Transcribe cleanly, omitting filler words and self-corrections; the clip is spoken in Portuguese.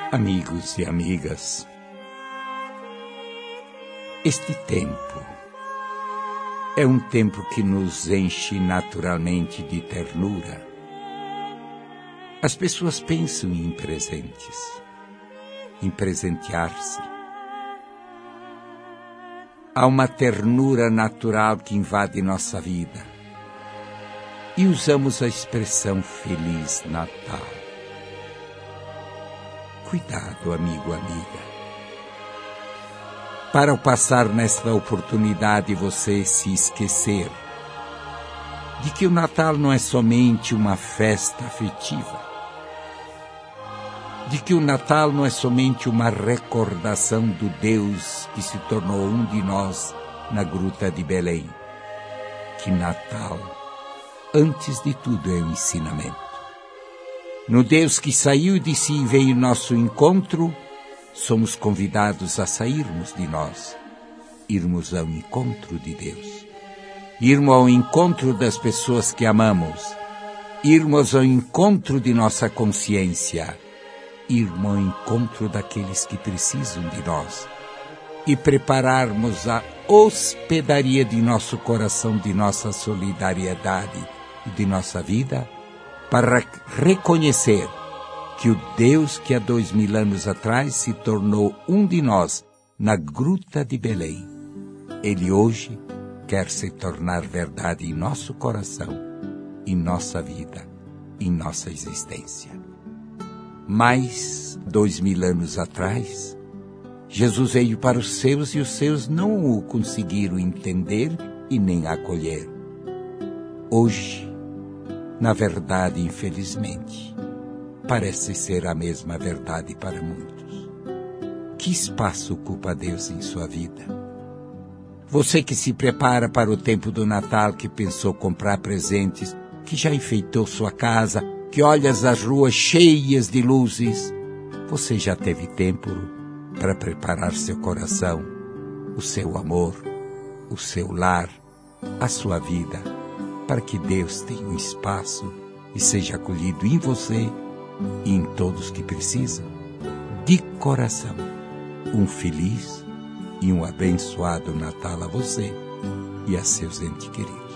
Amigos e amigas, este tempo é um tempo que nos enche naturalmente de ternura. As pessoas pensam em presentes, em presentear-se. Há uma ternura natural que invade nossa vida e usamos a expressão Feliz Natal. Cuidado, amigo, amiga. Para ao passar nesta oportunidade você se esquecer de que o Natal não é somente uma festa afetiva, de que o Natal não é somente uma recordação do Deus que se tornou um de nós na Gruta de Belém, que Natal, antes de tudo, é um ensinamento. No Deus que saiu de si e veio nosso encontro, somos convidados a sairmos de nós, irmos ao encontro de Deus, irmos ao encontro das pessoas que amamos, irmos ao encontro de nossa consciência, irmos ao encontro daqueles que precisam de nós e prepararmos a hospedaria de nosso coração, de nossa solidariedade e de nossa vida, para reconhecer que o Deus que há 2000 anos atrás se tornou um de nós na Gruta de Belém, Ele hoje quer se tornar verdade em nosso coração, em nossa vida, em nossa existência. Mas 2000 anos atrás, Jesus veio para os seus e os seus não o conseguiram entender e nem acolher. Hoje, na verdade, infelizmente, parece ser a mesma verdade para muitos. Que espaço ocupa Deus em sua vida? Você que se prepara para o tempo do Natal, que pensou comprar presentes, que já enfeitou sua casa, que olha as ruas cheias de luzes, você já teve tempo para preparar seu coração, o seu amor, o seu lar, a sua vida, para que Deus tenha um espaço e seja acolhido em você e em todos que precisam? De coração, um feliz e um abençoado Natal a você e a seus entes queridos.